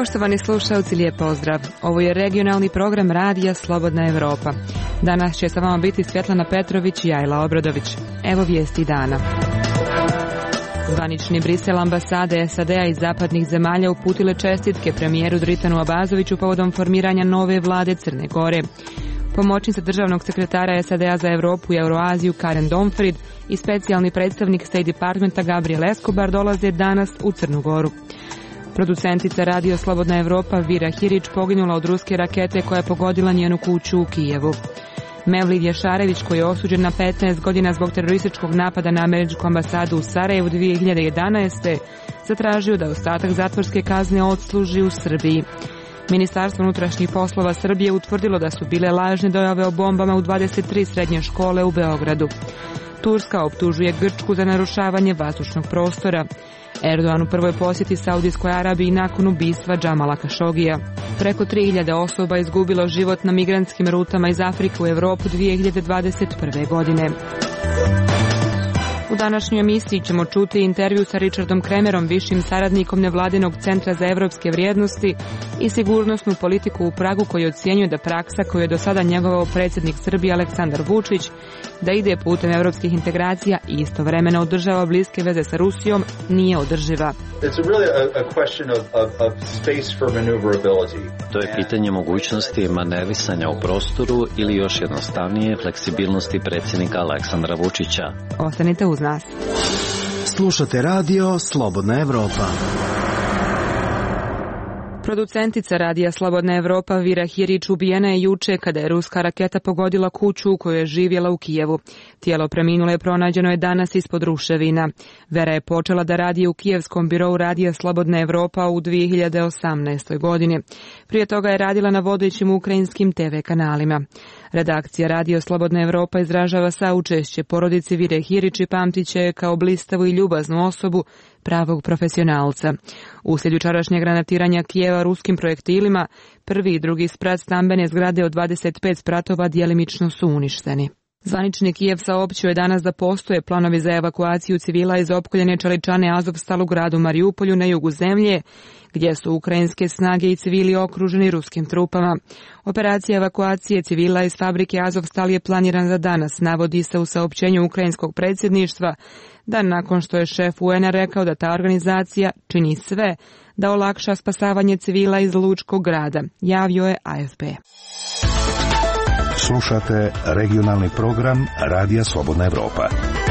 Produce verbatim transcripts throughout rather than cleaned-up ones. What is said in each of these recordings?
Poštovani slušalci, lijep pozdrav. Ovo je regionalni program Radija Slobodna Evropa. Danas će sa vama biti Svjetlana Petrović i Ajla Obradović. Evo vijesti dana. Zvanični Brisel ambasade S A D-a i zapadnih zemalja uputile čestitke premijeru Dritanu Abazoviću povodom formiranja nove vlade Crne Gore. Pomoćnica državnog sekretara S A D-a za Europu i Euroaziju Karen Donfrid i specijalni predstavnik State Departmenta Gabriel Escobar dolaze danas u Crnu Goru. Producentica Radio Slobodna Evropa Vira Hirić poginula od ruske rakete koja je pogodila njenu kuću u Kijevu. Mevlid Jašarević, koji je osuđen na petnaest godina zbog terorističkog napada na američku ambasadu u Sarajevu dvije hiljade jedanaeste. zatražio da ostatak zatvorske kazne odsluži u Srbiji. Ministarstvo unutrašnjih poslova Srbije utvrdilo da su bile lažne dojave o bombama u dvadeset tri srednje škole u Beogradu. Turska optužuje Grčku za narušavanje vazdušnog prostora. Erdogan u prvoj posjeti Saudijskoj Arabiji nakon ubistva Džamala Kašogija. Preko tri hiljade osoba izgubilo život na migrantskim rutama iz Afrike u Europu dvije hiljade dvadeset prve. godine. U današnjoj emisiji ćemo čuti intervju sa Richardom Kremerom, višim saradnikom nevladinog centra za evropske vrijednosti i sigurnosnu politiku u Pragu, koji ocjenjuje da praksa koju je do sada njegovao predsjednik Srbije Aleksandar Vučić, da ide putem evropskih integracija i istovremeno održava bliske veze sa Rusijom, nije održiva. To je pitanje mogućnosti manevrisanja u prostoru ili još jednostavnije fleksibilnosti predsjednika Aleksandra Vučića. Ostanite uz nas. Slušate radio Slobodna Evropa. Producentica Radija Slobodna Evropa Vira Hirić ubijena je juče kada je ruska raketa pogodila kuću u kojoj je živjela u Kijevu. Tijelo preminule je pronađeno je danas ispod ruševina. Vera je počela da radi u kijevskom birou Radija Slobodna Evropa u dvije hiljade osamnaestoj. godini. Prije toga je radila na vodećim ukrajinskim te ve kanalima. Redakcija Radio Slobodna Evropa izražava saučešće porodici Vire Hirić i pamtit će je kao blistavu i ljubaznu osobu, pravog profesionalca. Uslijed jučerašnjeg granatiranja Kijeva ruskim projektilima, prvi i drugi sprat stambene zgrade od dvadeset pet spratova djelimično su uništeni. Zvanični Kijev saopćio je danas da postoje planovi za evakuaciju civila iz opkoljene čeličane Azovstal u gradu Mariupolju na jugu zemlje, gdje su ukrajinske snage i civili okruženi ruskim trupama. Operacija evakuacije civila iz fabrike Azovstal je planirana za danas, navodi se u saopćenju ukrajinskog predsjedništva, dan nakon što je šef U N-a rekao da ta organizacija čini sve da olakša spasavanje civila iz Lučkog grada, javio je A F P. Slušate regionalni program Radija Slobodna Evropa.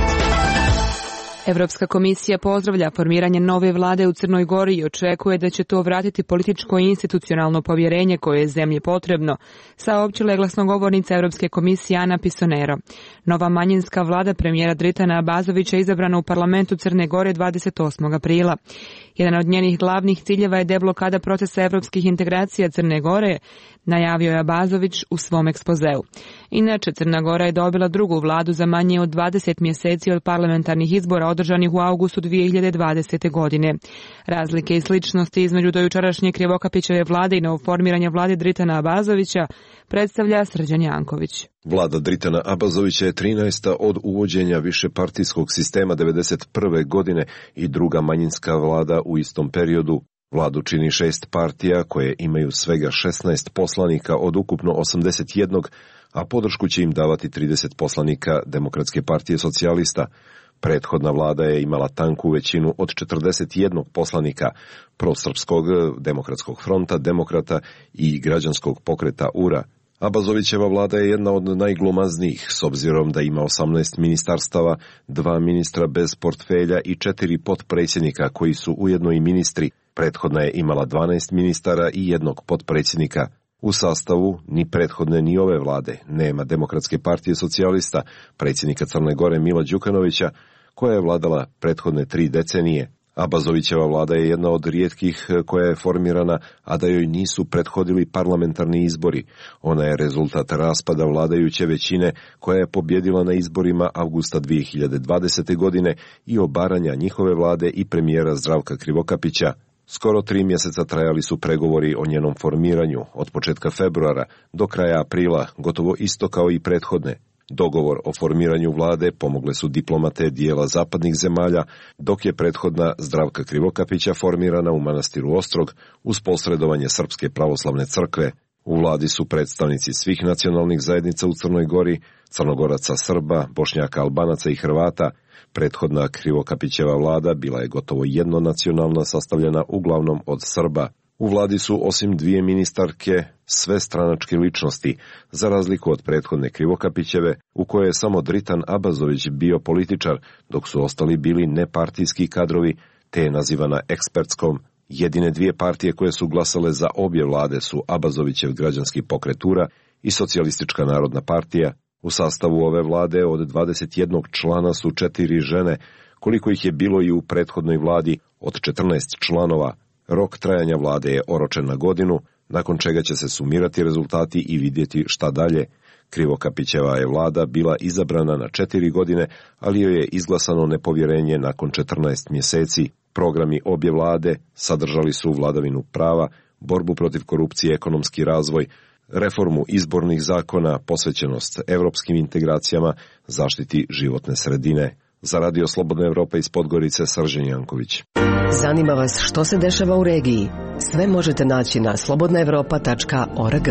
Evropska komisija pozdravlja formiranje nove vlade u Crnoj Gori i očekuje da će to vratiti političko i institucionalno povjerenje koje je zemlji potrebno, saopćila je glasnogovornica Evropske komisije Ana Pisonero. Nova manjinska vlada premijera Dritana Abazovića izabrana u parlamentu Crne Gore dvadeset osmog aprila. Jedan od njenih glavnih ciljeva je deblokada procesa evropskih integracija Crne Gore, najavio je Abazović u svom ekspozeu. Inače, Crna Gora je dobila drugu vladu za manje od dvadeset mjeseci od parlamentarnih izbora održanih u avgustu dvije hiljade dvadesete. godine. Razlike i sličnosti između dojučerašnje Krivokapićeve vlade i novoformiranja vlade Dritana Abazovića predstavlja Srđan Janković. Vlada Dritana Abazovića je trinaesta od uvođenja višepartijskog sistema devedeset prve. godine i druga manjinska vlada u istom periodu. Vladu čini šest partija koje imaju svega šesnaest poslanika od ukupno osamdeset jedan, a podršku će im davati trideset poslanika Demokratske partije socijalista. Prethodna vlada je imala tanku većinu od četrdeset jedan poslanika prosrpskog demokratskog fronta, demokrata i građanskog pokreta U R A. Abazovićeva vlada je jedna od najglomaznijih s obzirom da ima osamnaest ministarstava, dva ministra bez portfelja i četiri potpredsjednika koji su ujedno i ministri. Prethodna je imala dvanaest ministara i jednog potpredsjednika. U sastavu ni prethodne ni ove vlade nema Demokratske partije socijalista, predsjednika Crne Gore Mila Đukanovića, koja je vladala prethodne tri decenije. Abazovićeva vlada je jedna od rijetkih koja je formirana, a da joj nisu prethodili parlamentarni izbori. Ona je rezultat raspada vladajuće većine koja je pobjedila na izborima avgusta dvije hiljade dvadesete. godine i obaranja njihove vlade i premijera Zdravka Krivokapića. Skoro tri mjeseca trajali su pregovori o njenom formiranju, od početka februara do kraja aprila, gotovo isto kao i prethodne. Dogovor o formiranju vlade pomogle su diplomate dijela zapadnih zemalja, dok je prethodna Zdravka Krivokapića formirana u manastiru Ostrog uz posredovanje Srpske pravoslavne crkve. U vladi su predstavnici svih nacionalnih zajednica u Crnoj Gori, Crnogoraca, Srba, Bošnjaka, Albanaca i Hrvata. Prethodna Krivokapićeva vlada bila je gotovo jednonacionalna, sastavljena uglavnom od Srba. U vladi su osim dvije ministarke sve stranačke ličnosti, za razliku od prethodne Krivokapićeve, u kojoj je samo Dritan Abazović bio političar, dok su ostali bili nepartijski kadrovi, te je nazivana ekspertskom. Jedine dvije partije koje su glasale za obje vlade su Abazovićev građanski pokretura i Socijalistička narodna partija. U sastavu ove vlade od dvadeset jednog člana su četiri žene, koliko ih je bilo i u prethodnoj vladi od četrnaest članova. Rok trajanja vlade je oročen na godinu, nakon čega će se sumirati rezultati i vidjeti šta dalje. Krivokapićeva je vlada bila izabrana na četiri godine, ali joj je izglasano nepovjerenje nakon četrnaest mjeseci. Programi obje vlade sadržali su vladavinu prava, borbu protiv korupcije, ekonomski razvoj, reformu izbornih zakona, posvećenost evropskim integracijama, zaštiti životne sredine. Za Radio Slobodna Evropa iz Podgorice, Srđan Janković. Zanima vas što se dešava u regiji? Sve možete naći na slobodna evropa tačka org.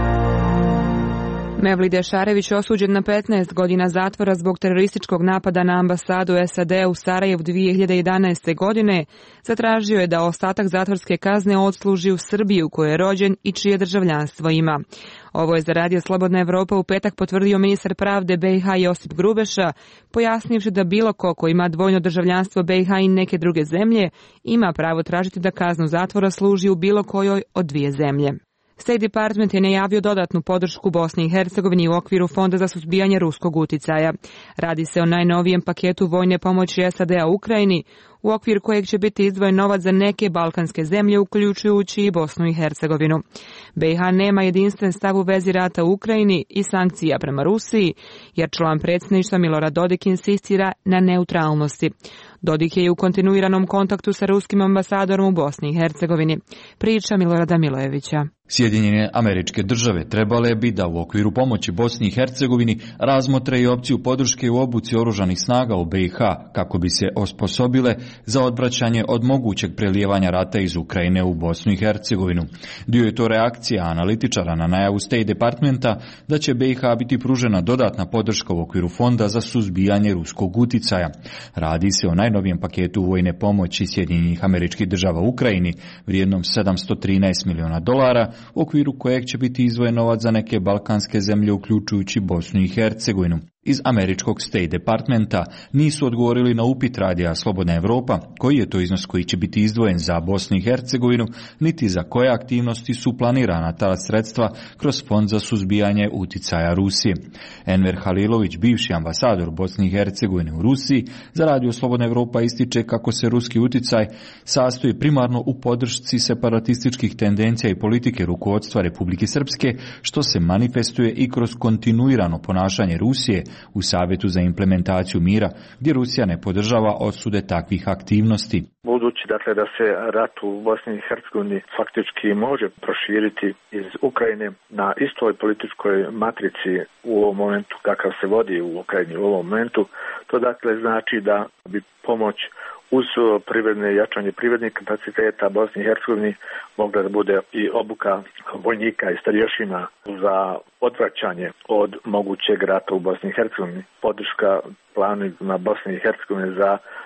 Mevlid Ešarević osuđen na petnaest godina zatvora zbog terorističkog napada na ambasadu S A D u Sarajevu dvije hiljade jedanaeste. godine, zatražio je da ostatak zatvorske kazne odsluži u Srbiji u kojoj je rođen i čije državljanstvo ima. Ovo je za Radio Slobodna Evropa u petak potvrdio ministar pravde B i H Josip Grubeša, pojasnivši da bilo ko ko ima dvojno državljanstvo B i H i neke druge zemlje ima pravo tražiti da kaznu zatvora služi u bilo kojoj od dvije zemlje. State Department je najavio dodatnu podršku Bosni i Hercegovini u okviru Fonda za suzbijanje ruskog uticaja. Radi se o najnovijem paketu vojne pomoći S A D-a Ukrajini, u okvir kojeg će biti izdvojen novac za neke balkanske zemlje, uključujući i Bosnu i Hercegovinu. B i H nema jedinstven stav u vezi rata u Ukrajini i sankcija prema Rusiji, jer član predsjedništva Milorad Dodik insistira na neutralnosti. Dodik je u kontinuiranom kontaktu sa ruskim ambasadorom u Bosni i Hercegovini. Priča Milorada Milojevića. Sjedinjene Američke Države trebale bi da u okviru pomoći Bosni i Hercegovini razmotre i opciju podrške u obuci oružanih snaga u B i H kako bi se osposobile za odvraćanje od mogućeg prelijevanja rata iz Ukrajine u Bosnu i Hercegovinu. Dio je to reakcija analitičara na najavu State Departmenta da će B i H biti pružena dodatna podrška u okviru Fonda za suzbijanje ruskog uticaja. Radi se o najnovijem paketu vojne pomoći Sjedinjenih Američkih Država u Ukrajini vrijednom sedamsto trinaest miliona dolara, u okviru kojeg će biti izdvojen novac za neke balkanske zemlje uključujući Bosnu i Hercegovinu. Iz američkog State Departmenta nisu odgovorili na upit Radija Slobodna Evropa koji je to iznos koji će biti izdvojen za Bosnu i Hercegovinu, niti za koje aktivnosti su planirana ta sredstva kroz Fond za suzbijanje uticaja Rusije. Enver Halilović, bivši ambasador Bosne i Hercegovine u Rusiji, za Radio Slobodna Evropa ističe kako se ruski uticaj sastoji primarno u podršci separatističkih tendencija i politike rukovodstva Republike Srpske, što se manifestuje i kroz kontinuirano ponašanje Rusije u Savjetu za implementaciju mira, gdje Rusija ne podržava osude takvih aktivnosti. Budući dakle da se rat u Bosni i Hercegovini faktički može proširiti iz Ukrajine na istoj političkoj matrici u ovom momentu kakav se vodi u Ukrajini u ovom momentu, to dakle znači da bi pomoć uz privredne jačanje privrednih kapaciteta Bosni i Hercegovini mogla da bude i obuka vojnika i starješina za odvraćanje od mogućeg rata u Bosni i Hercegovini. Podrška planovima Bosne i Hercegovine za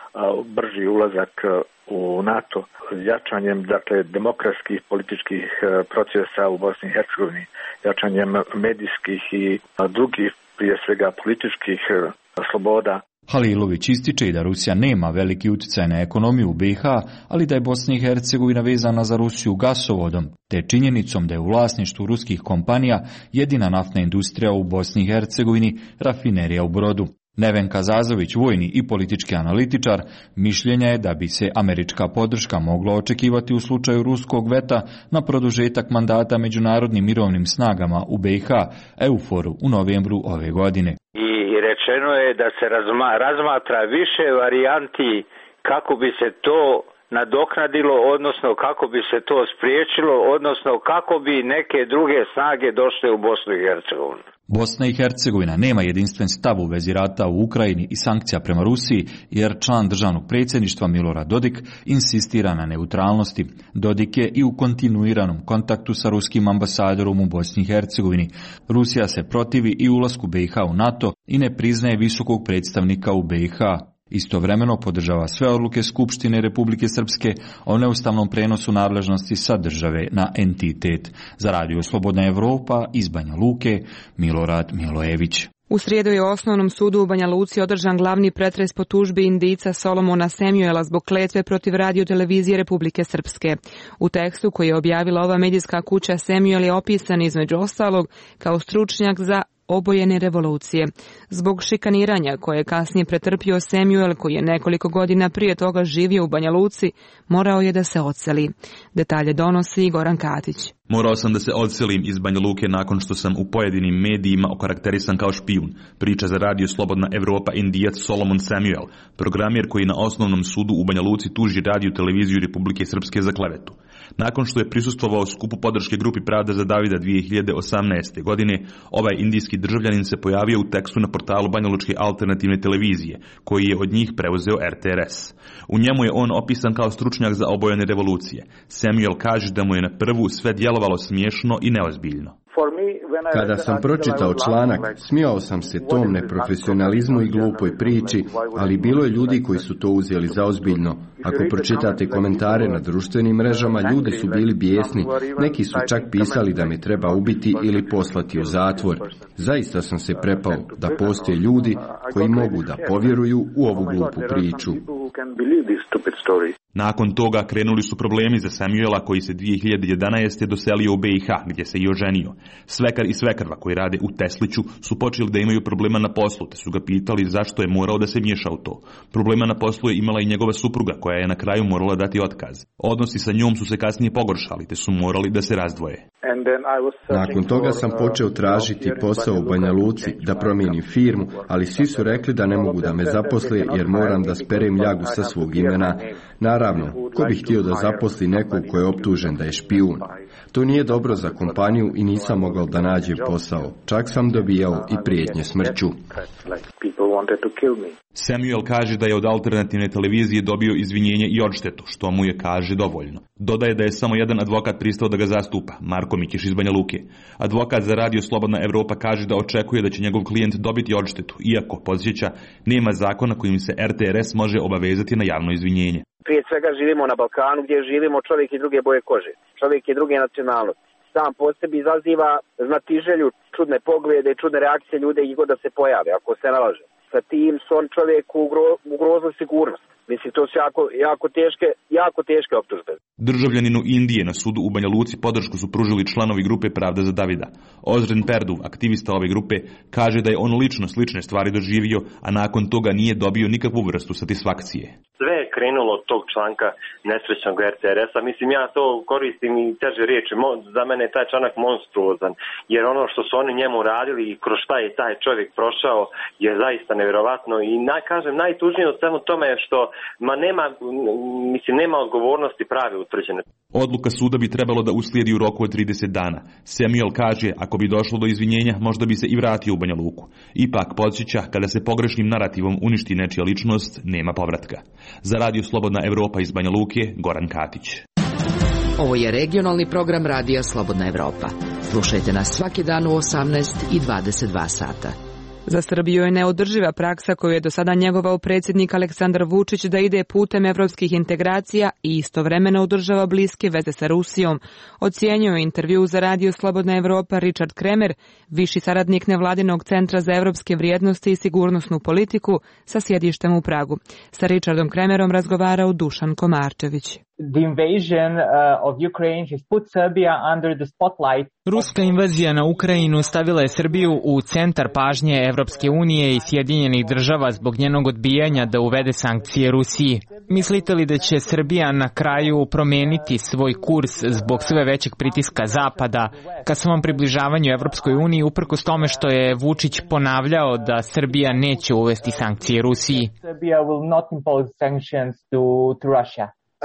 brži ulazak u NATO, jačanjem dakle demokratskih političkih procesa u Bosni i Hercegovini, jačanjem medijskih i drugih prije svega političkih sloboda. Halilović ističe i da Rusija nema veliki utjecaj na ekonomiju u B i H, ali da je Bosna i Hercegovina vezana za Rusiju gasovodom, te činjenicom da je u vlasništvu ruskih kompanija jedina naftna industrija u Bosni i Hercegovini, rafinerija u Brodu. Nevenka Zazović, vojni i politički analitičar, mišljenja je da bi se američka podrška mogla očekivati u slučaju ruskog veta na produžetak mandata međunarodnim mirovnim snagama u B i H, EUFOR-u u novembru ove godine. I rečeno je da se razma, razmatra više varijanti kako bi se to nadoknadilo, odnosno kako bi se to spriječilo, odnosno kako bi neke druge snage došle u Bosnu i Hercegovinu. Bosna i Hercegovina nema jedinstven stav u vezi rata u Ukrajini i sankcija prema Rusiji, jer član državnog predsjedništva Milorad Dodik insistira na neutralnosti. Dodik je i u kontinuiranom kontaktu sa ruskim ambasadorom u Bosni i Hercegovini. Rusija se protivi i ulasku B i H u NATO i ne priznaje visokog predstavnika u B i H. Istovremeno podržava sve odluke Skupštine Republike Srpske o neustavnom prenosu nadležnosti sa države na entitet. Za Radio Slobodna Evropa iz Banja Luke, Milorad Milojević. U srijedu je u Osnovnom sudu u Banja Luci održan glavni pretres po tužbi Indijca Solomona Samuela zbog kletve protiv radiotelevizije Republike Srpske. U tekstu koji je objavila ova medijska kuća, Samuel je opisan između ostalog kao stručnjak za obojene revolucije. Zbog šikaniranja koje je kasnije pretrpio, Samuel, koji je nekoliko godina prije toga živio u Banja Luci, morao je da se odseli. Detalje donosi Goran Katić. Morao sam da se odselim iz Banja Luke nakon što sam u pojedinim medijima okarakterisan kao špijun, priča za Radio Slobodna Evropa Indijac Solomon Samuel, programjer koji na Osnovnom sudu u Banja Luci tuži Radio televiziju Republike Srpske za klevetu. Nakon što je prisustvovao skupu podrške grupi Pravda za Davida dvije hiljade osamnaeste. godine, ovaj indijski državljanin se pojavio u tekstu na portalu banjalučke alternativne televizije, koji je od njih preuzeo R T R S. U njemu je on opisan kao stručnjak za obojene revolucije. Samuel kaže da mu je na prvu sve djelovalo smiješno i neozbiljno. Kada sam pročitao članak, smijao sam se tom neprofesionalizmu i glupoj priči, ali bilo je ljudi koji su to uzeli za ozbiljno. Ako pročitate komentare na društvenim mrežama, ljudi su bili bijesni. Neki su čak pisali da me treba ubiti ili poslati u zatvor. Zaista sam se prepao da postoje ljudi koji mogu da povjeruju u ovu glupu priču. Nakon toga krenuli su problemi za Samuela, koji se dvije hiljade jedanaeste. doselio u B i H, gdje se i oženio. Svekar i svekrva koji rade u Tesliću su počeli da imaju problema na poslu, te su ga pitali zašto je morao da se miješa u to. Problema na poslu je imala i njegova supruga, koja je na kraju morala dati otkaz. Odnosi sa njom su se kasnije pogoršali, te su morali da se razdvoje. Nakon toga sam počeo tražiti posao u Banja Luci, da promijenim firmu, ali svi su rekli da ne mogu da me zaposle jer moram da sperem ljagu sa svog imena. Naravno, ko bi htio da zaposli nekog ko je optužen da je špijun? To nije dobro za kompaniju i nisam mogao da nađem posao. Čak sam dobijao i prijetnje smrću. Samuel kaže da je od alternativne televizije dobio izvinjenje i odštetu, što mu je, kaže, dovoljno. Dodaje da je samo jedan advokat pristao da ga zastupa, Marko Mikiš iz Banja Luke. Advokat za Radio Slobodna Evropa kaže da očekuje da će njegov klijent dobiti odštetu, iako, podsjeća, nema zakona kojim se R T R S može obavezati na javno izvinjenje. Prije svega živimo na Balkanu gdje živimo čovjek i druge boje kože, čovjek i druge nacionalnosti. Sam po sebi izaziva znatiželju, čudne poglede i čudne reakcije ljude i god da se pojave, ako se nalaže. Sa tim su on čovjeku ugro, ugrozili sigurnost. Mislim, to su jako, jako, teške, jako teške optužbe. Državljaninu Indije na sudu u Banja Luci podršku su pružili članovi grupe Pravda za Davida. Ozren Perduv, aktivista ove grupe, kaže da je on lično slične stvari doživio, a nakon toga nije dobio nikakvu vrstu satisfakcije. Sve je krenulo od tog članka nesrećnog R T R S-a. Mislim, ja to koristim i teže riječi. Za mene je taj članak monstruozan, jer ono što su oni njemu radili i kroz šta je taj čovjek prošao je zaista nevjerovatno. I naj, kažem, najtužnije od svemu tome je što ma nema, mislim, nema odgovornosti prave utvrđene. Odluka suda bi trebalo da uslijedi u roku od trideset dana. Samuel kaže, ako bi došlo do izvinjenja, možda bi se i vratio u Banja Luku. Ipak podsjeća, kada se pogrešnim narativom uništi nečija ličnost, nema povratka. Za Radio Slobodna Evropa iz Banja Luke, Goran Katić. Ovo je regionalni program Radija Slobodna Evropa. Slušajte nas svaki dan u osamnaest i dvadeset dva sata. Za Srbiju je neodrživa praksa koju je do sada njegovao predsjednik Aleksandar Vučić da ide putem evropskih integracija i istovremeno održava bliske veze sa Rusijom. Ocijenio je intervju za Radio Slobodna Evropa Richard Kremer, viši saradnik nevladinog centra za evropske vrijednosti i sigurnosnu politiku sa sjedištem u Pragu. Sa Richardom Kremerom razgovarao Dušan Komarčević. The invasion uh, of Ukraine has put Serbia under the spotlight. Ruska invazija na Ukrajinu stavila je Srbiju u centar pažnje Evropske unije i Sjedinjenih država zbog njenog odbijanja da uvede sankcije Rusiji. Mislite li da će Srbija na kraju promijeniti svoj kurs zbog sve većeg pritiska Zapada ka svom približavanju Evropskoj uniji, uprkos tome što je Vučić ponavljao da Srbija neće uvesti sankcije Rusiji? Serbia will not impose sanctions to, to Russia.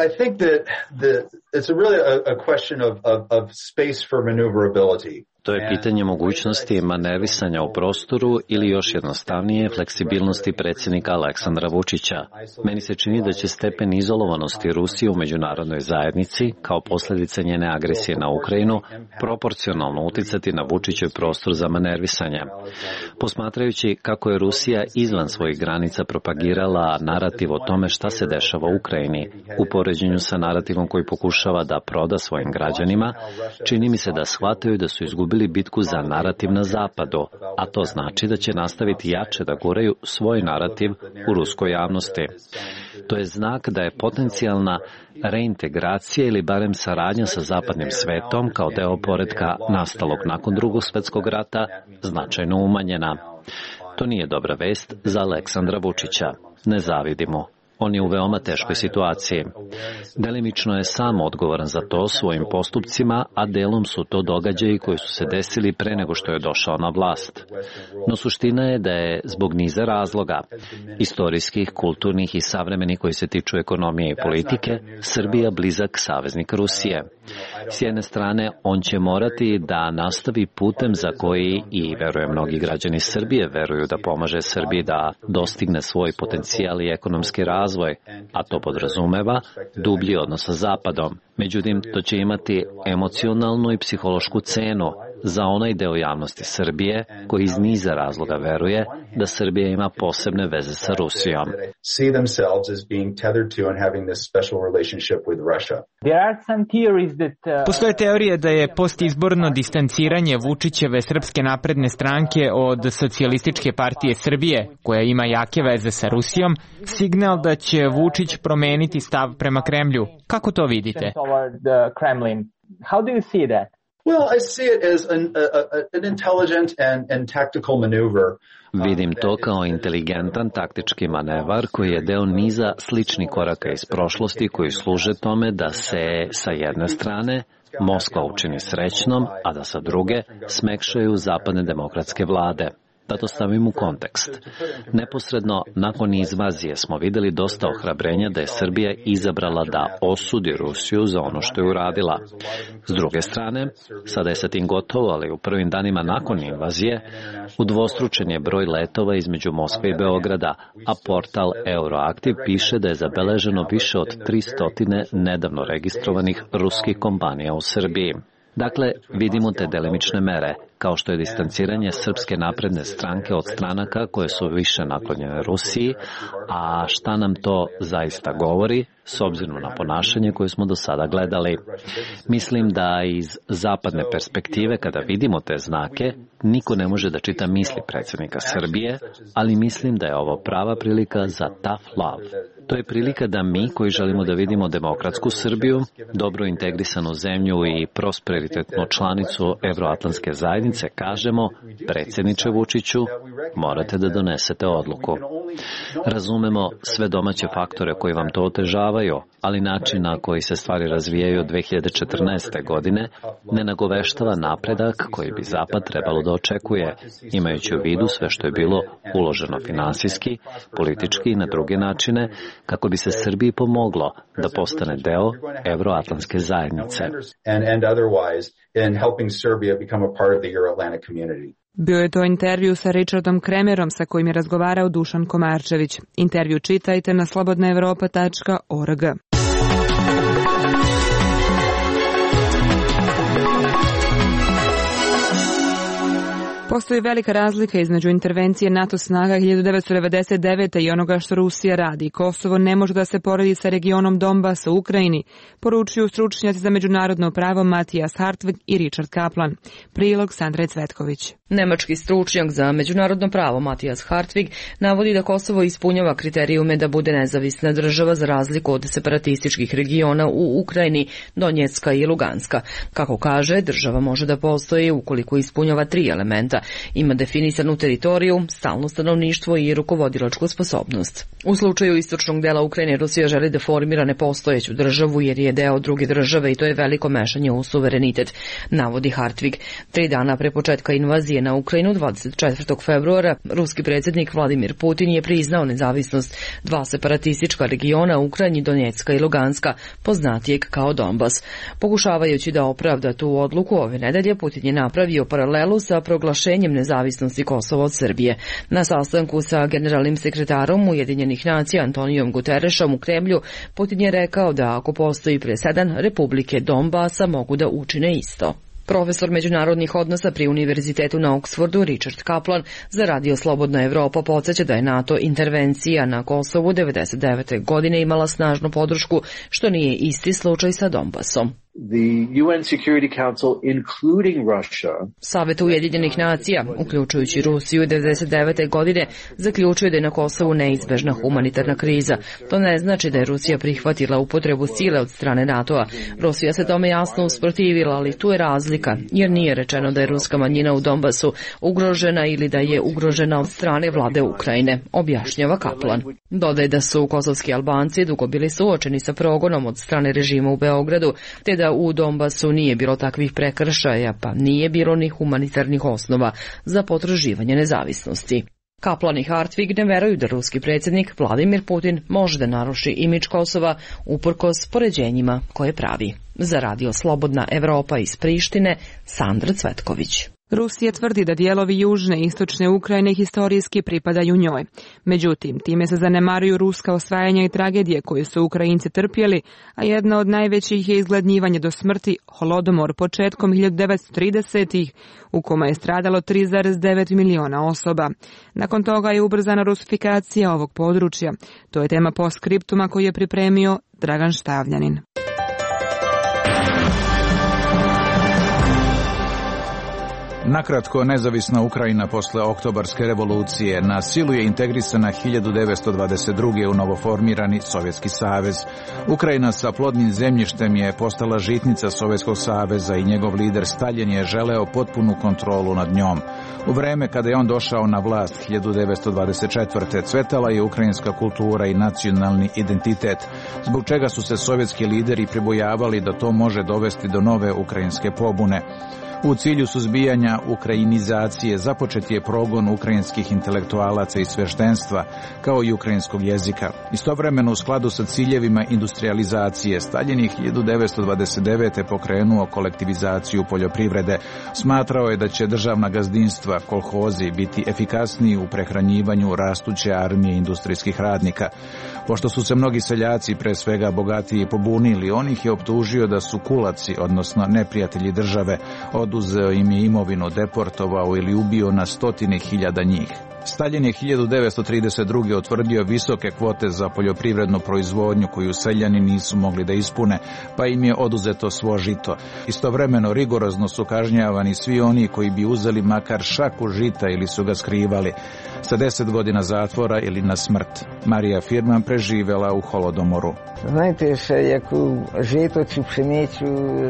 I think that the it's a really a, a question of, of of space for maneuverability. To je pitanje mogućnosti manevisanja u prostoru ili još jednostavnije fleksibilnosti predsjednika Aleksandra Vučića. Meni se čini da će stepen izolovanosti Rusije u međunarodnoj zajednici, kao posljedica njene agresije na Ukrajinu, proporcionalno uticati na Vučićev prostor za manevisanje. Posmatrajući kako je Rusija izvan svojih granica propagirala narativ o tome šta se dešava u Ukrajini, u poređenju sa narativom koji pokušava da proda svojim građanima, čini mi se da shvataju da su izgubili bili bitku za narativ na zapadu, a to znači da će nastaviti jače da guraju svoj narativ u ruskoj javnosti. To je znak da je potencijalna reintegracija ili barem saradnja sa zapadnim svetom kao deo poretka nastalog nakon Drugog svjetskog rata značajno umanjena. To nije dobra vest za Aleksandra Vučića. Ne zavidimo. On je u veoma teškoj situaciji. Delimično je sam odgovoran za to svojim postupcima, a delom su to događaji koji su se desili pre nego što je došao na vlast. No suština je da je zbog niza razloga, istorijskih, kulturnih i savremenih koji se tiču ekonomije i politike, Srbija blizak saveznik Rusije. S jedne strane, on će morati da nastavi putem za koji, i verujem mnogi građani Srbije veruju da pomaže Srbiji da dostigne svoj potencijal i ekonomski razvoj, a to podrazumeva dublji odnos sa Zapadom. Međutim, to će imati emocionalnu i psihološku cenu za onaj deo javnosti Srbije koji iz niza razloga veruje da Srbija ima posebne veze sa Rusijom. Postoje teorije da je postizborno distanciranje Vučićeve Srpske napredne stranke od Socijalističke partije Srbije, koja ima jake veze sa Rusijom, signal da će Vučić promeniti stav prema Kremlju. Kako to vidite? How do you see that? Well, I see it as an, a, an intelligent and, and tactical maneuver. Vidim to kao inteligentan taktički manevar koji je deo niza sličnih koraka iz prošlosti koji služe tome da se sa jedne strane Moskva učini srećnom, a da sa druge smekšaju zapadne demokratske vlade. Da to stavim u kontekst. Neposredno nakon invazije smo videli dosta ohrabrenja da je Srbija izabrala da osudi Rusiju za ono što je uradila. S druge strane, sada je sa tim gotovo, ali u prvim danima nakon invazije udvostručen je broj letova između Moskve i Beograda, a portal Euroaktiv piše da je zabeleženo više od tristo nedavno registrovanih ruskih kompanija u Srbiji. Dakle, vidimo te delimične mere, kao što je distanciranje Srpske napredne stranke od stranaka koje su više naklonjene Rusiji, a šta nam to zaista govori, s obzirom na ponašanje koje smo do sada gledali. Mislim da iz zapadne perspektive, kada vidimo te znake, niko ne može da čita misli predsjednika Srbije, ali mislim da je ovo prava prilika za tough love. To je prilika da mi, koji želimo da vidimo demokratsku Srbiju, dobro integrisanu zemlju i prosperitetnu članicu Evroatlantske zajednice, kažemo, predsjedniče Vučiću, morate da donesete odluku. Razumemo sve domaće faktore koji vam to otežavaju, ali način na koji se stvari razvijaju od dve hiljade četrnaeste. godine ne nagoveštava napredak koji bi Zapad trebalo da očekuje, imajući u vidu sve što je bilo uloženo finansijski, politički i na druge načine, kako bi se Srbiji pomoglo da postane deo Evroatlantske zajednice. Bio je to intervju sa Richardom Kremerom sa kojim je razgovarao Dušan Komarčević. Intervju čitajte na slobodna evropa tačka org. Postoji velika razlika između intervencije NATO snaga hiljadu devetsto devedeset devete. i onoga što Rusija radi. Kosovo ne može da se poredi sa regionom Donbasa u Ukrajini, poručuju stručnjaci za međunarodno pravo Matijas Hartvig i Richard Kaplan. Prilog Sandre Cvetković. Nemački stručnjak za međunarodno pravo Matijas Hartvig navodi da Kosovo ispunjava kriterijume da bude nezavisna država za razliku od separatističkih regiona u Ukrajini, Donjecka i Luganska. Kako kaže, država može da postoji ukoliko ispunjava tri elementa: ima definisanu teritoriju, stalno stanovništvo i rukovodilačku sposobnost. U slučaju istočnog dela Ukrajine Rusija želi da formira nepostojeću državu jer je deo druge države i to je veliko mešanje u suverenitet, navodi Hartvig. Tri dana pre početka invazije na Ukrajinu, dvadeset četvrtog februara, ruski predsjednik Vladimir Putin je priznao nezavisnost dva separatistička regiona Ukrajini, Donjecka i Luganska, poznatijeg kao Donbas. Pokušavajući da opravda tu odluku ove nedelje, Putin je napravio paralelu sa proglašenjem nezavisnosti Kosova od Srbije. Na sastanku sa generalnim sekretarom Ujedinjenih nacija Antonijom Guterešom u Kremlju, Putin je rekao da ako postoji presedan, republike Donbasa mogu da učine isto. Profesor međunarodnih odnosa pri Univerzitetu na Oksfordu Richard Kaplan za Radio Slobodna Evropa podsjeća da je NATO intervencija na Kosovu devedeset devete godine imala snažnu podršku, što nije isti slučaj sa Donbasom. The U N Security Council, including Russia, Savet Ujedinjenih nacija, uključujući Rusiju devedeset devete godine, zaključuje da je na Kosovu neizbežna humanitarna kriza. To ne znači da je Rusija prihvatila upotrebu sile od strane NATO-a. Rusija se tome jasno usprotivila, ali tu je razlika, jer nije rečeno da je ruska manjina u Donbasu ugrožena ili da je ugrožena od strane vlade Ukrajine, objašnjava Kaplan. Dodaje da su kosovski Albanci dugo bili suočeni sa progonom od strane režima u Beogradu, te da u Donbasu nije bilo takvih prekršaja, pa nije bilo ni humanitarnih osnova za potraživanje nezavisnosti. Kaplan i Hartvig ne veruju da ruski predsjednik Vladimir Putin može da naruši imidž Kosova uprkos poređenjima koje pravi. Za Radio Slobodna Evropa iz Prištine, Sandra Cvetković. Rusija tvrdi da dijelovi južne i istočne Ukrajine historijski pripadaju njoj. Međutim, time se zanemaruju ruska osvajanja i tragedije koje su Ukrajinci trpjeli, a jedna od najvećih je izgladnjivanje do smrti, holodomor početkom hiljadu devetsto tridesetih u kome je stradalo tri zarez devet miliona osoba. Nakon toga je ubrzana rusifikacija ovog područja. To je tema postskriptuma koji je pripremio Dragan Štavljanin. Nakratko, nezavisna Ukrajina posle oktobarske revolucije na silu je integrisana hiljadu devetsto dvadeset druge u novoformirani Sovjetski savez. Ukrajina sa plodnim zemljištem je postala žitnica Sovjetskog saveza i njegov lider Staljin je želeo potpunu kontrolu nad njom. U vreme kada je on došao na vlast hiljadu devetsto dvadeset četvrte cvetala je ukrajinska kultura i nacionalni identitet, zbog čega su se sovjetski lideri pribojavali da to može dovesti do nove ukrajinske pobune. U cilju suzbijanja ukrajinizacije započet je progon ukrajinskih intelektualaca i sveštenstva, kao i ukrajinskog jezika. Istovremeno, u skladu sa ciljevima industrializacije, Staljin je hiljadu devetsto dvadeset devete pokrenuo kolektivizaciju poljoprivrede. Smatrao je da će državna gazdinstva, kolhozi, biti efikasniji u prehranjivanju rastuće armije industrijskih radnika. Pošto su se mnogi seljaci, pre svega bogatiji, pobunili, on ih je optužio da su kulaci, odnosno neprijatelji države, oduzeo im je imovinu, deportovao ili ubio na stotine hiljada njih. Staljin je hiljadu devetsto trideset druge utvrdio visoke kvote za poljoprivrednu proizvodnju koju seljani nisu mogli da ispune, pa im je oduzeto svo žito. Istovremeno rigorozno su kažnjavani svi oni koji bi uzeli makar šaku žita ili su ga skrivali, sa deset godina zatvora ili na smrt. Marija Firman preživela u holodomoru. Znajte še, jaku žito ću pšenicu...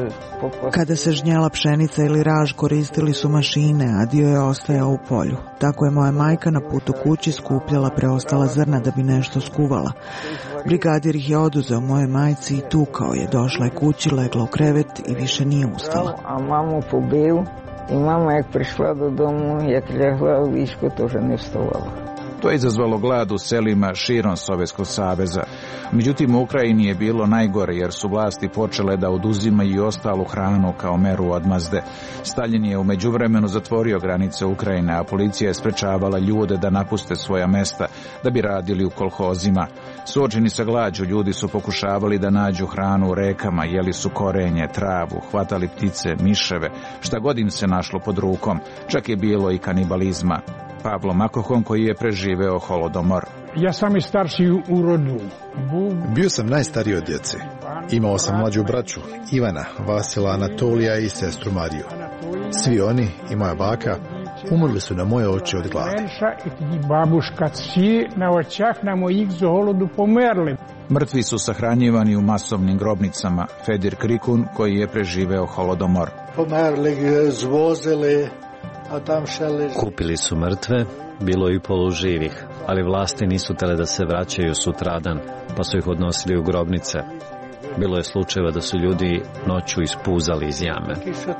Kada se žnjela pšenica ili raž, koristili su mašine, a dio je ostajao u polju. Tako je moja majka na putu kući skupljala preostala zrna da bi nešto skuvala. Brigadir ih je oduzeo moje majci i tukao je. Došla je kući, legla u krevet i više nije ustala. A mamu pobiju i mama je prišla do domu, jak ljegla u višku, tože ne vstovala. To je izazvalo glad u selima širom Sovjetskog saveza. Međutim, u Ukrajini je bilo najgore jer su vlasti počele da oduzimaju i ostalu hranu kao meru odmazde. Staljin je u međuvremenu zatvorio granice Ukrajine, a policija je sprečavala ljude da napuste svoja mesta da bi radili u kolhozima. Suočeni sa glađu, ljudi su pokušavali da nađu hranu u rekama, jeli su korenje, travu, hvatali ptice, miševe, šta god im se našlo pod rukom. Čak je bilo i kanibalizma. Pavlo Makohon, koji je preživeo holodomor. Ja sam i starši u rodu. Bio sam najstariji od djece. Imao sam mlađu braću, Ivana, Vasila, Anatolija i sestru Mariju. Svi oni i moja baka umrli su na moje oči od gladi. Babuška, svi na očah na mojih z holodu pomerli. Mrtvi su sahranjivani u masovnim grobnicama. Fedir Krikun, koji je preživeo holodomor. Pomerli zvozili Kupili su mrtve, bilo je i poluživih, ali vlasti nisu tele da se vraćaju sutradan, pa su ih odnosili u grobnice. Bilo je slučajeva da su ljudi noću ispuzali iz jame.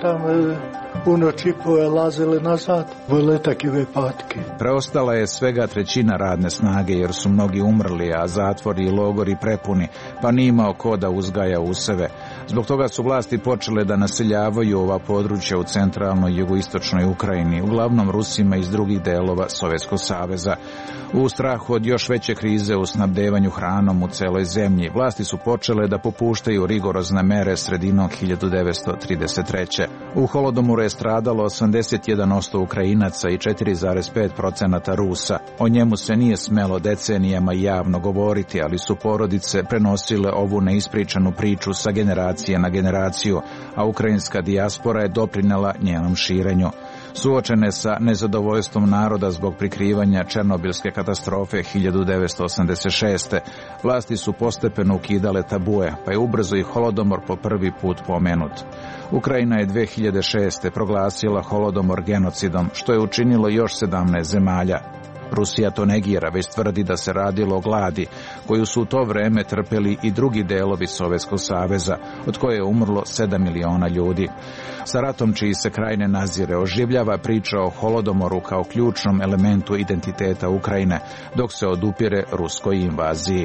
Preostala je svega trećina radne snage jer su mnogi umrli, a zatvori i logori prepuni, pa nije imao ko da uzgaja useve. Zbog toga su vlasti počele da naseljavaju ova područja u centralnoj i jugoistočnoj Ukrajini, uglavnom Rusima iz drugih delova Sovjetskog saveza. U strahu od još veće krize u snabdevanju hranom u celoj zemlji, vlasti su počele da popuštaju rigorozne mere sredinom hiljadu devetsto trideset treće. U Holodomoru je stradalo osamdeset jedan posto Ukrajinaca i četiri zarez pet posto Rusa. O njemu se nije smelo decenijama javno govoriti, ali su porodice prenosile ovu neispričanu priču sa generacije na generaciju, a ukrajinska dijaspora je doprinela njenom širenju. Suočene sa nezadovoljstvom naroda zbog prikrivanja Černobilske katastrofe hiljadu devetsto osamdeset šeste. vlasti su postepeno ukidale tabue, pa je ubrzo i Holodomor po prvi put pomenut. Ukrajina je dve hiljade šeste. proglasila Holodomor genocidom, što je učinilo još sedamnaest zemalja. Rusija to negira, već tvrdi da se radilo o gladi, koju su u to vreme trpeli i drugi delovi Sovjetskog saveza, od koje je umrlo sedam miliona ljudi. Sa ratom čiji se kraj ne nazire oživljava priča o Holodomoru kao ključnom elementu identiteta Ukrajine, dok se odupire ruskoj invaziji.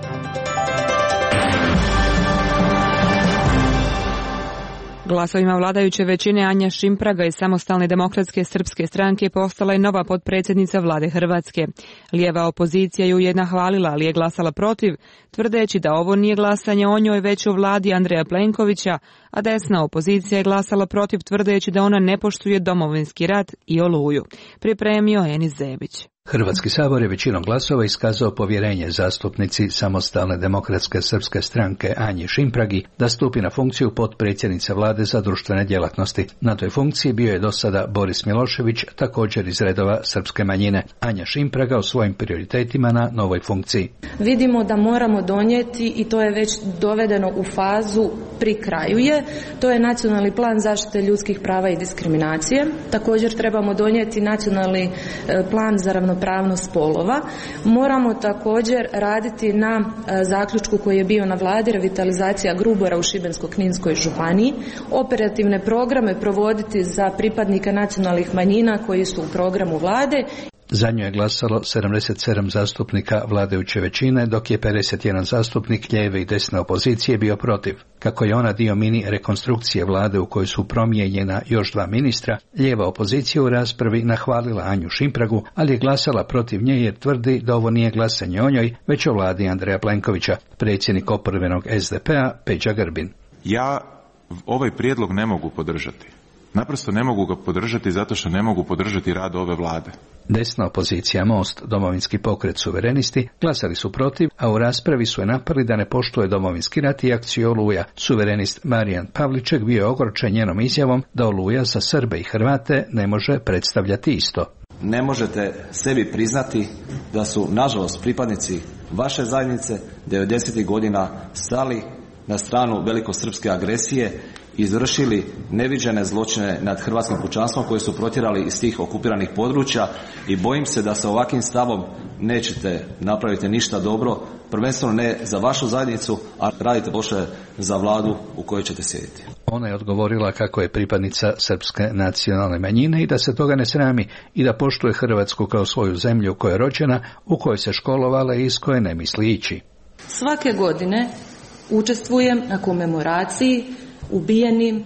Glasovima vladajuće većine Anja Šimpraga iz Samostalne demokratske srpske stranke postala je nova potpredsjednica vlade Hrvatske. Lijeva opozicija ju je nahvalila, ali je glasala protiv, tvrdeći da ovo nije glasanje o njoj već o vladi Andreja Plenkovića, a desna opozicija je glasala protiv, tvrdeći da ona ne poštuje Domovinski rat i Oluju. Pripremio Enis Zebić. Hrvatski sabor je većinom glasova iskazao povjerenje zastupnici Samostalne demokratske srpske stranke Anji Šimpragi da stupi na funkciju potpredsjednice vlade za društvene djelatnosti. Na toj funkciji bio je do sada Boris Milošević, također iz redova srpske manjine. Anja Šimpraga o svojim prioritetima na novoj funkciji. Vidimo da moramo donijeti, i to je već dovedeno u fazu pri kraju je, to je nacionalni plan zaštite ljudskih prava i diskriminacije. Također trebamo donijeti nacionalni plan za ravnopravnost pravnost spolova. Moramo također raditi na zaključku koji je bio na vladi, revitalizacija Grubora u Šibensko-kninskoj županiji, operativne programe provoditi za pripadnike nacionalnih manjina koji su u programu vlade. Za nju je glasalo sedamdeset sedam zastupnika vladajuće većine, dok je pedeset jedan zastupnik lijeve i desne opozicije bio protiv. Kako je ona dio mini rekonstrukcije vlade u kojoj su promijenjena još dva ministra, lijeva opozicija u raspravi nahvalila Anju Šimpragu, ali je glasala protiv nje jer tvrdi da ovo nije glasanje o njoj, već o vladi Andreja Plenkovića. Predsjednik oporbenog es de pe a Peđa Grbin. Ja ovaj prijedlog ne mogu podržati. Naprosto ne mogu ga podržati zato što ne mogu podržati rad ove vlade. Desna opozicija Most, Domovinski pokret, Suverenisti glasali su protiv, a u raspravi su je napali da ne poštuje Domovinski rat i akciju Oluja. Suverenist Marijan Pavliček bio je ogorčen njenom izjavom da Oluja za Srbe i Hrvate ne može predstavljati isto. Ne možete sebi priznati da su, nažalost, pripadnici vaše zajednice devedesetih godina stali na stranu velikosrpske agresije, izvršili neviđene zločine nad hrvatskim pučanstvom koji su protjerali iz tih okupiranih područja, i bojim se da sa ovakvim stavom nećete napraviti ništa dobro, prvenstveno ne za vašu zajednicu, a radite loše za vladu u kojoj ćete sjediti. Ona je odgovorila kako je pripadnica srpske nacionalne manjine i da se toga ne srami i da poštuje Hrvatsku kao svoju zemlju u kojoj je rođena, u kojoj se školovala i iz koje ne misli ići. Svake godine učestvujem na komemoraciji ubijenim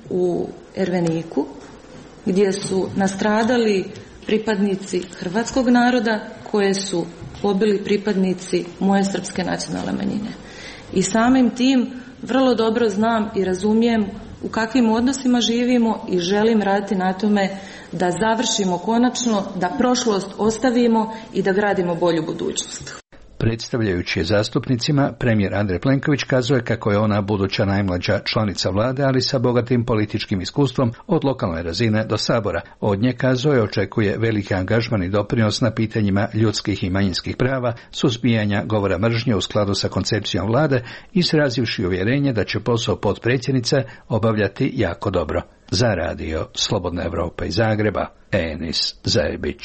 u Erveniku, gdje su nastradali pripadnici hrvatskog naroda koje su pobili pripadnici moje srpske nacionalne manjine. I samim tim vrlo dobro znam i razumijem u kakvim odnosima živimo i želim raditi na tome da završimo konačno, da prošlost ostavimo i da gradimo bolju budućnost. Predstavljajući je zastupnicima, premijer Andrej Plenković kazuje kako je ona buduća najmlađa članica vlade, ali sa bogatim političkim iskustvom od lokalne razine do sabora. Od nje, kazuje, očekuje veliki angažman i doprinos na pitanjima ljudskih i manjinskih prava, suzbijanja govora mržnje u skladu sa koncepcijom vlade, izrazivši uvjerenje da će posao potpredsjednice obavljati jako dobro. Za radio Slobodna Evropa iz Zagreba, Enis Zajebić.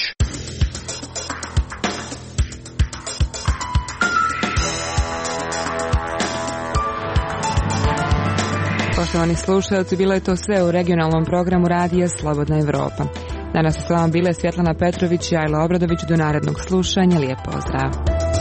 Poštovani slušalci, bilo je to sve u regionalnom programu Radija Slobodna Evropa. Danas su s vama bile Svjetlana Petrović i Ajla Obradović. Do narednog slušanja, lijep pozdrav.